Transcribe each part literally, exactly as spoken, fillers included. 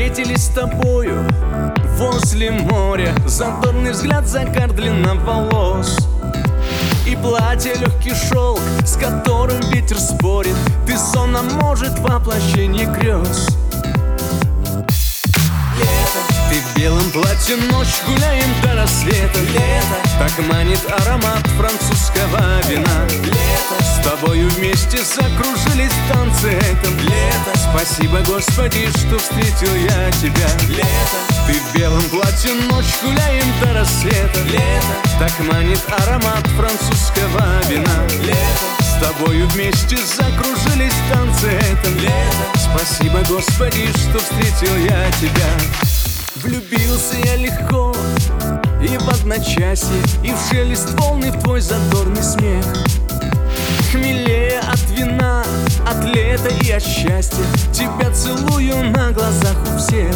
встретились с тобою возле моря. Задорный взгляд, загар, длина волос и платье легкий шелк, с которым ветер спорит. Ты сон, а может воплощение грез. Лето. Ты в белом платье, ночь, гуляем до рассвета. Лето. Так манит аромат французского вина. Лето. С тобою вместе закружились танцы этом. Лето. Спасибо, Господи, что встретил я тебя. Лето. Ты в белом платье, ночь, гуляем до рассвета. Лето. Так манит аромат французского вина. Лето. С тобою вместе закружились танцы этом. Лето. Спасибо, Господи, что встретил я тебя. Влюбился я легко и в одночасье, и в шелест волны, в твой задорный смех. Хмелее от вина, от лета и от счастья, тебя целую на глазах у всех.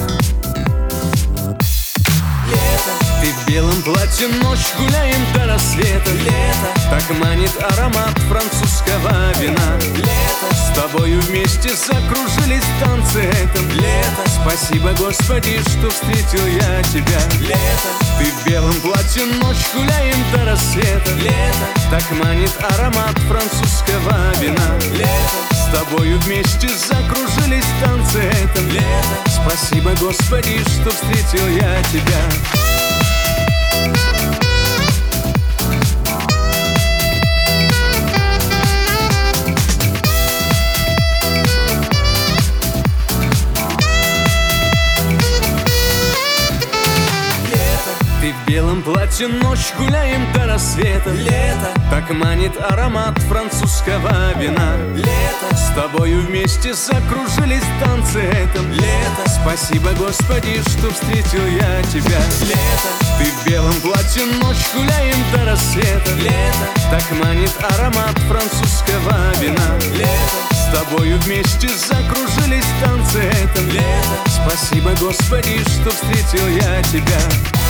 Лето. Ты в белом платье, ночь, гуляем до рассвета. Лето. Так манит аромат французского вина. Лето. С тобою вместе закружились танцы этом. Лето. Спасибо, Господи, что встретил я тебя. Лето. Ты в белом платье, ночь, гуляем до рассвета. Лето. Так манит аромат французского вина. Лето. С тобою вместе закружились танцы этом. Лето. Спасибо, Господи, что встретил я тебя. Ты в белом платье, ночь, гуляем до рассвета. Лето. Так манит аромат французского вина. Лето. С тобою вместе закружились танцы этом. Лето. Спасибо, Господи, что встретил я тебя. Лето. Ты в белом платье, ночь, гуляем до рассвета. Лето. Так манит аромат французского вина. Лето. С тобою вместе закружились танцы этом. Лето. Спасибо, Господи, что встретил я тебя.